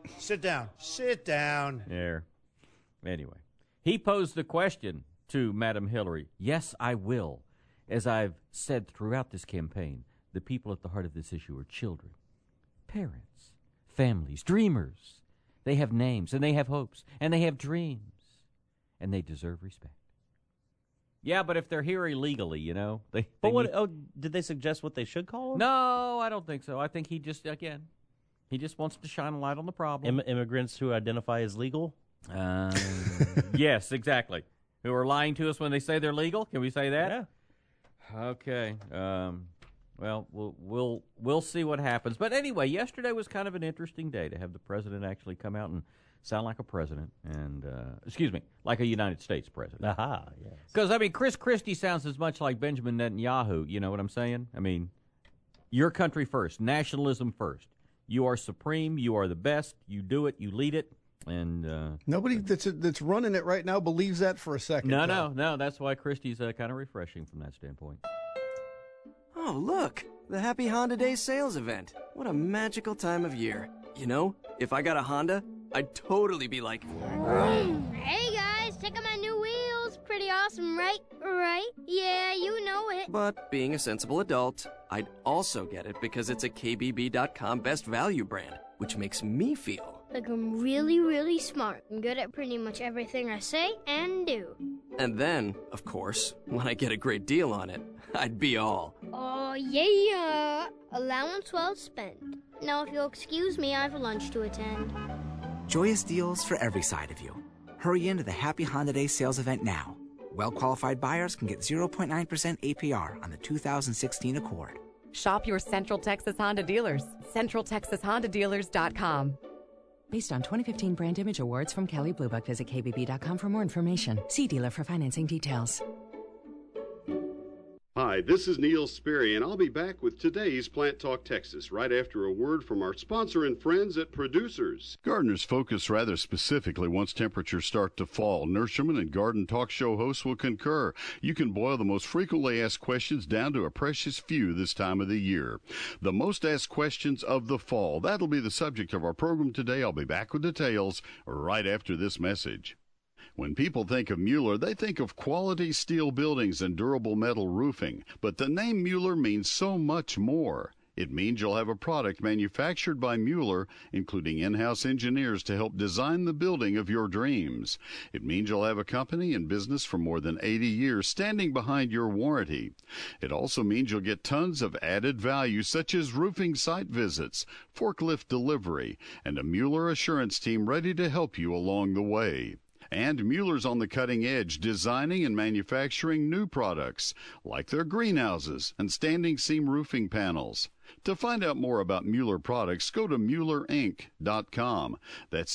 down. There. Anyway, he posed the question to Madam Hillary. Yes, I will. As I've said throughout this campaign, the people at the heart of this issue are children, parents, families, dreamers. They have names, and they have hopes, and they have dreams, and they deserve respect. Yeah, but if they're here illegally, they did they suggest what they should call them? No, I don't think so. I think he just wants to shine a light on the problem. Immigrants who identify as legal? Yes, exactly. Who are lying to us when they say they're legal? Can we say that? Yeah. Okay. Well, we'll see what happens. But anyway, yesterday was kind of an interesting day to have the president actually come out and sound like a president, and like a United States president. Aha, yes. Because Chris Christie sounds as much like Benjamin Netanyahu. You know what I'm saying? Your country first, nationalism first. You are supreme. You are the best. You do it. You lead it. And nobody that's running it right now believes that for a second. No. That's why Christie's kind of refreshing from that standpoint. Oh, look, the Happy Honda Day sales event. What a magical time of year. If I got a Honda, I'd totally be like, hey guys, check out my new wheels. Pretty awesome, right? Right? Yeah, you know it. But being a sensible adult, I'd also get it because it's a KBB.com best value brand, which makes me feel like I'm really, really smart and good at pretty much everything I say and do. And then, of course, when I get a great deal on it, I'd be all, oh yeah, allowance well spent. Now if you'll excuse me, I have lunch to attend. Joyous deals for every side of you. Hurry into the Happy Honda Day sales event now. Well-qualified buyers can get 0.9% APR on the 2016 Accord. Shop your Central Texas Honda dealers. CentralTexasHondaDealers.com. Based on 2015 Brand Image Awards from Kelley Blue Book, visit KBB.com for more information. See dealer for financing details. Hi, this is Neil Sperry, and I'll be back with today's Plant Talk Texas right after a word from our sponsor and friends at Producers. Gardeners focus rather specifically once temperatures start to fall. Nurserymen and garden talk show hosts will concur. You can boil the most frequently asked questions down to a precious few this time of the year. The most asked questions of the fall. That'll be the subject of our program today. I'll be back with details right after this message. When people think of Mueller, they think of quality steel buildings and durable metal roofing. But the name Mueller means so much more. It means you'll have a product manufactured by Mueller, including in-house engineers to help design the building of your dreams. It means you'll have a company in business for more than 80 years standing behind your warranty. It also means you'll get tons of added value such as roofing site visits, forklift delivery, and a Mueller assurance team ready to help you along the way. And Mueller's on the cutting edge, designing and manufacturing new products, like their greenhouses and standing seam roofing panels. To find out more about Mueller products, go to MuellerInc.com. That's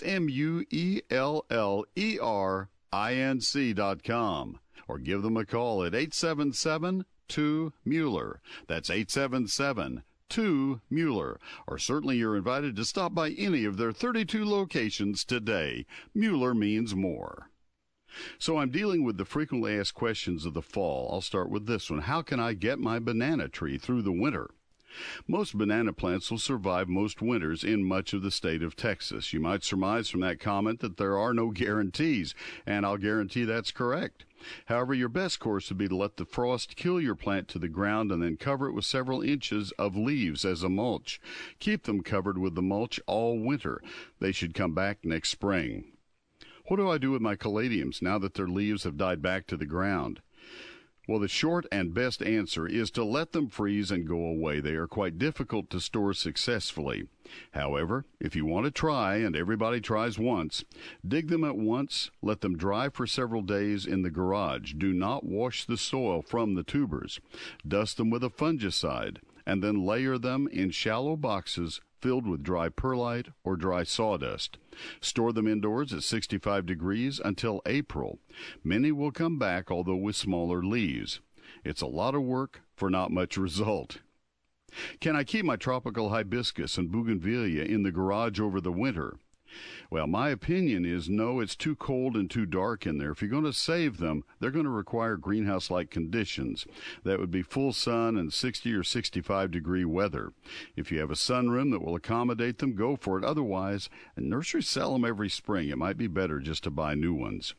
MuellerInc.com. Or give them a call at 877-2-MUELLER. That's 877-2-MUELLER. Or certainly you're invited to stop by any of their 32 locations today. Mueller means more. So I'm dealing with the frequently asked questions of the fall. I'll start with this one. How can I get my banana tree through the winter? Most banana plants will survive most winters in much of the state of Texas. You might surmise from that comment that there are no guarantees, and I'll guarantee that's correct. However, your best course would be to let the frost kill your plant to the ground and then cover it with several inches of leaves as a mulch. Keep them covered with the mulch all winter. They should come back next spring. What do I do with my caladiums now that their leaves have died back to the ground? Well, the short and best answer is to let them freeze and go away. They are quite difficult to store successfully. However, if you want to try, and everybody tries once, dig them at once, let them dry for several days in the garage. Do not wash the soil from the tubers. Dust them with a fungicide. and then layer them in shallow boxes filled with dry perlite or dry sawdust. Store them indoors at 65 degrees until April. Many will come back, although with smaller leaves. It's a lot of work for not much result. Can I keep my tropical hibiscus and bougainvillea in the garage over the winter? Well, my opinion is no, it's too cold and too dark in there. If you're going to save them, they're going to require greenhouse-like conditions. That would be full sun and 60 or 65 degree weather. If you have a sunroom that will accommodate them, go for it. Otherwise, nurseries sell them every spring. It might be better just to buy new ones.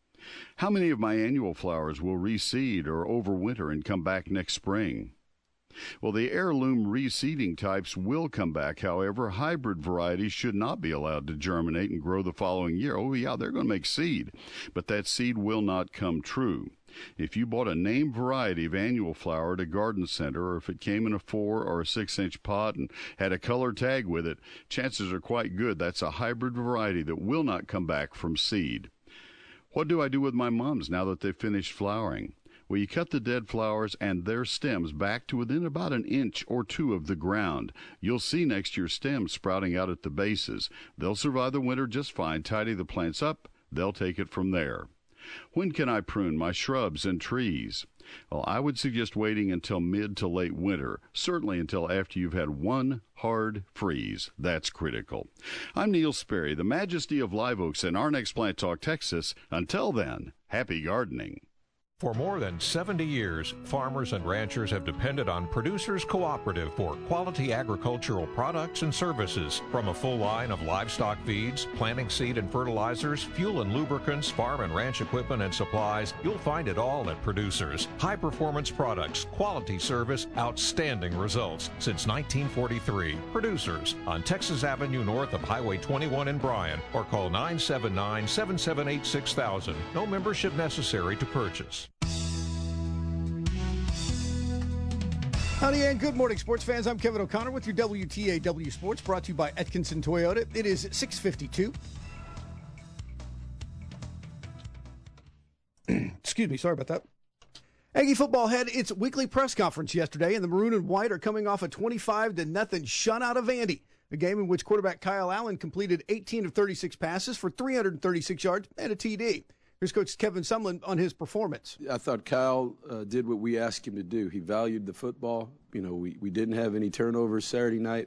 How many of my annual flowers will reseed or overwinter and come back next spring? Well, the heirloom reseeding types will come back. However, hybrid varieties should not be allowed to germinate and grow the following year. Oh, yeah, they're going to make seed, but that seed will not come true. If you bought a name variety of annual flower at a garden center, or if it came in a 4 or a 6-inch pot and had a color tag with it, chances are quite good that's a hybrid variety that will not come back from seed. What do I do with my mums now that they've finished flowering? Well, you cut the dead flowers and their stems back to within about 1 inch or 2 of the ground. You'll see next year stems sprouting out at the bases. They'll survive the winter just fine. Tidy the plants up, they'll take it from there. When can I prune my shrubs and trees? Well, I would suggest waiting until mid to late winter, certainly until after you've had one hard freeze. That's critical. I'm Neil Sperry, the Majesty of Live Oaks in our next Plant Talk, Texas. Until then, happy gardening. For more than 70 years, farmers and ranchers have depended on Producers Cooperative for quality agricultural products and services. From a full line of livestock feeds, planting seed and fertilizers, fuel and lubricants, farm and ranch equipment and supplies, you'll find it all at Producers. High-performance products, quality service, outstanding results. Since 1943, Producers on Texas Avenue north of Highway 21 in Bryan, or call 979-778-6000. No membership necessary to purchase. Howdy and good morning, sports fans. I'm Kevin O'Connor with your WTAW Sports, brought to you by Atkinson Toyota. It is 6:52. Excuse me, sorry about that. Aggie football had its weekly press conference yesterday, and the Maroon and White are coming off a 25-0 shutout of Vandy, a game in which quarterback Kyle Allen completed 18 of 36 passes for 336 yards and a TD. Here's Coach Kevin Sumlin on his performance. I thought Kyle did what we asked him to do. He valued the football. You know, we didn't have any turnovers Saturday night.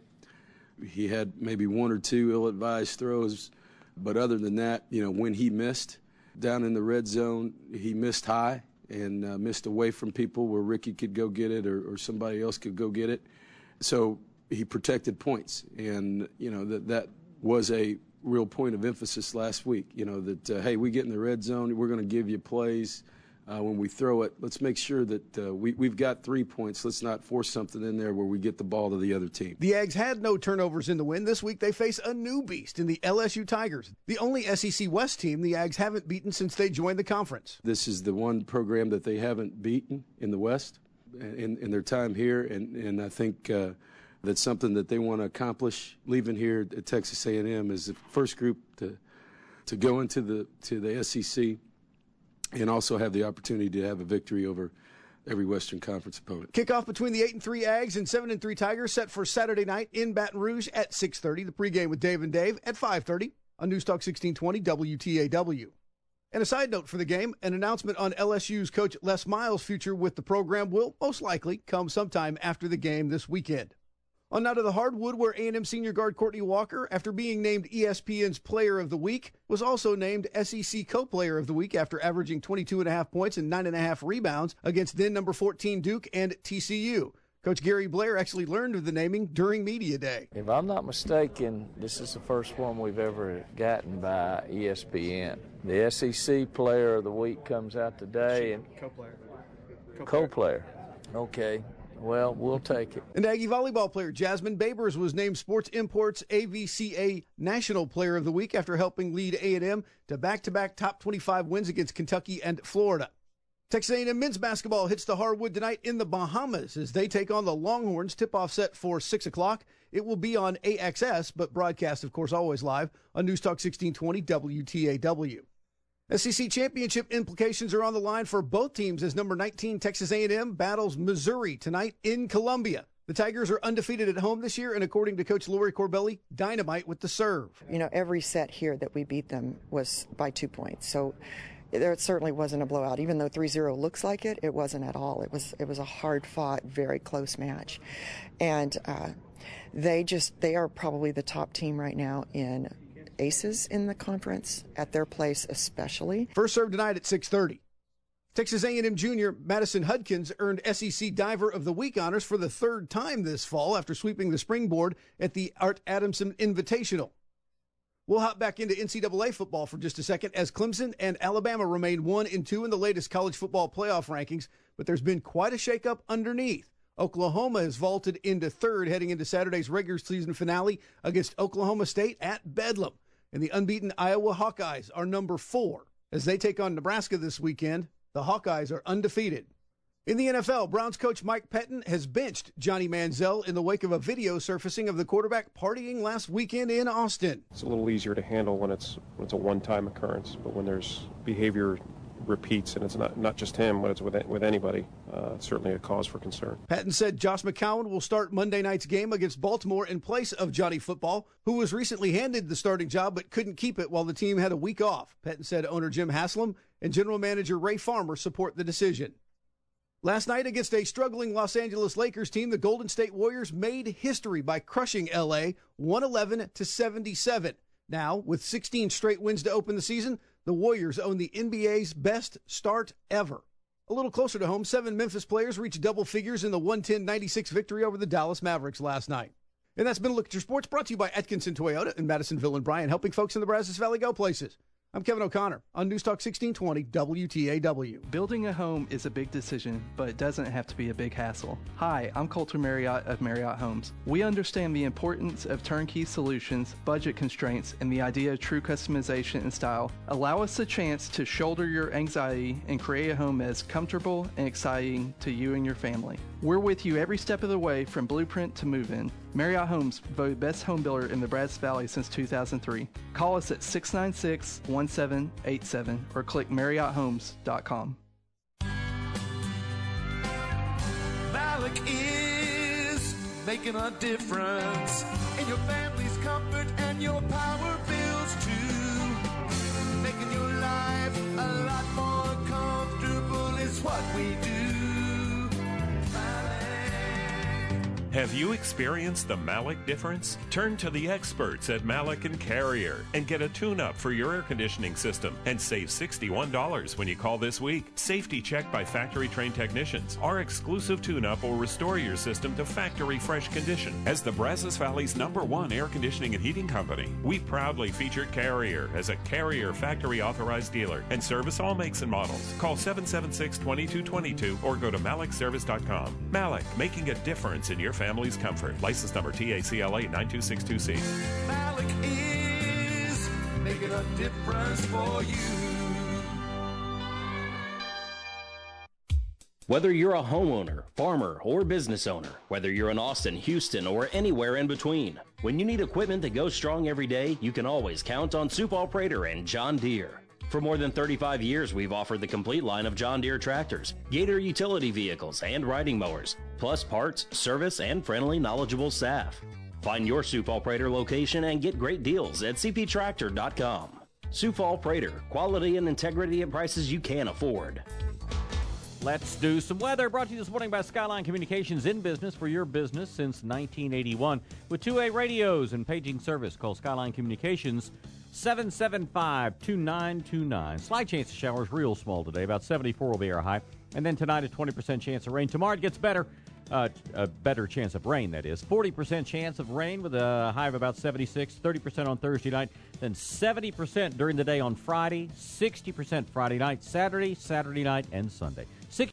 He had maybe 1 or 2 ill-advised throws. But other than that, you know, when he missed down in the red zone, he missed high and missed away from people where Ricky could go get it or somebody else could go get it. So he protected points. And, you know, that was a real point of emphasis last week, you know, that, hey, we get in the red zone, we're going to give you plays. When we throw it, let's make sure that we've got 3 points. Let's not force something in there where we get the ball to the other team. The Ags had no turnovers in the win. This week they face a new beast in the LSU Tigers, the only SEC West team the Ags haven't beaten since they joined the conference. This is the one program that they haven't beaten in the West in their time here, and I think that's something that they want to accomplish leaving here at Texas A&M as the first group to go into the SEC and also have the opportunity to have a victory over every Western Conference opponent. Kickoff between the 8-3 Ags and 7-3 Tigers set for Saturday night in Baton Rouge at 6:30. The pregame with Dave and Dave at 5:30 on News Talk 1620 WTAW. And a side note for the game, an announcement on LSU's coach Les Miles' future with the program will most likely come sometime after the game this weekend. On now to the hardwood, where A&M senior guard Courtney Walker, after being named ESPN's Player of the Week, was also named SEC Co-Player of the Week after averaging 22.5 points and 9.5 rebounds against then number 14 Duke and TCU. Coach Gary Blair actually learned of the naming during Media Day. If I'm not mistaken, this is the first one we've ever gotten by ESPN. The SEC Player of the Week comes out today. And Co-Player. Okay. Well, we'll take it. And Aggie volleyball player Jasmine Babers was named Sports Imports AVCA National Player of the Week after helping lead A&M to back-to-back top 25 wins against Kentucky and Florida. Texas A&M men's basketball hits the hardwood tonight in the Bahamas as they take on the Longhorns. Tip-off set for 6 o'clock. It will be on AXS, but broadcast, of course, always live on News Talk 1620 WTAW. SEC championship implications are on the line for both teams as number 19 Texas A&M battles Missouri tonight in Columbia. The Tigers are undefeated at home this year, and according to Coach Lori Corbelli, dynamite with the serve. You know, every set here that we beat them was by 2 points. So there certainly wasn't a blowout. Even though 3-0 looks like it, it wasn't at all. It was a hard-fought, very close match. And they are probably the top team right now in aces in the conference, at their place especially. First serve tonight at 6:30. Texas A&M junior Madison Hudkins earned SEC Diver of the Week honors for the third time this fall after sweeping the springboard at the Art Adamson Invitational. We'll hop back into NCAA football for just a second as Clemson and Alabama remain 1 and 2 in the latest college football playoff rankings, but there's been quite a shakeup underneath. Oklahoma has vaulted into third heading into Saturday's regular season finale against Oklahoma State at Bedlam. And the unbeaten Iowa Hawkeyes are number 4 as they take on Nebraska this weekend. The Hawkeyes are undefeated. In the NFL, Browns coach Mike Pettin has benched Johnny Manziel in the wake of a video surfacing of the quarterback partying last weekend in Austin. It's a little easier to handle when it's a one-time occurrence, but when there's behavior repeats, and it's not just him, but it's with anybody, it's certainly a cause for concern. Patton said Josh McCown will start Monday night's game against Baltimore in place of Johnny Football, who was recently handed the starting job but couldn't keep it while the team had a week off. Patton said owner Jim Haslam and general manager Ray Farmer support the decision. Last night against a struggling Los Angeles Lakers team, the Golden State Warriors made history by crushing L.A. 111-77. Now, with 16 straight wins to open the season, the Warriors own the NBA's best start ever. A little closer to home, 7 Memphis players reached double figures in the 110-96 victory over the Dallas Mavericks last night. And that's been a look at your sports, brought to you by Atkinson Toyota in Madisonville and Bryan, helping folks in the Brazos Valley go places. I'm Kevin O'Connor on News Talk 1620 WTAW. Building a home is a big decision, but it doesn't have to be a big hassle. Hi, I'm Colter Marriott of Marriott Homes. We understand the importance of turnkey solutions, budget constraints, and the idea of true customization and style. Allow us a chance to shoulder your anxiety and create a home as comfortable and exciting to you and your family. We're with you every step of the way from blueprint to move-in. Marriott Homes, voted best home builder in the Brazos Valley since 2003. Call us at 696-1787 or click MarriottHomes.com. Malik is making a difference in your family's comfort and your power bills too. Making your life a lot more comfortable is what we do. Have you experienced the Malik difference? Turn to the experts at Malik & Carrier and get a tune-up for your air conditioning system and save $61 when you call this week. Safety checked by factory-trained technicians. Our exclusive tune-up will restore your system to factory-fresh condition. As the Brazos Valley's #1 air conditioning and heating company, we proudly featured Carrier as a Carrier factory-authorized dealer and service all makes and models. Call 776-2222 or go to malikservice.com. Malik, making a difference in your family's comfort. License number TACLA 9262C. Malik is making a difference for you. Whether you're a homeowner, farmer, or business owner, whether you're in Austin, Houston, or anywhere in between, when you need equipment that goes strong every day, you can always count on Supal Prater and John Deere. For more than 35 years, we've offered the complete line of John Deere tractors, Gator utility vehicles, and riding mowers, plus parts, service, and friendly, knowledgeable staff. Find your Supal Prater location and get great deals at cptractor.com. Supal Prater, quality and integrity at prices you can afford. Let's do some weather. Brought to you this morning by Skyline Communications, in business for your business since 1981. With 2A radios and paging service, call Skyline Communications 775-2929. Slight chance of showers, real small today. About 74 will be our high. And then tonight, a 20% chance of rain. Tomorrow it gets better. A better chance of rain, that is. 40% chance of rain with a high of about 76. 30% on Thursday night. Then 70% during the day on Friday. 60% Friday night, Saturday night, and Sunday.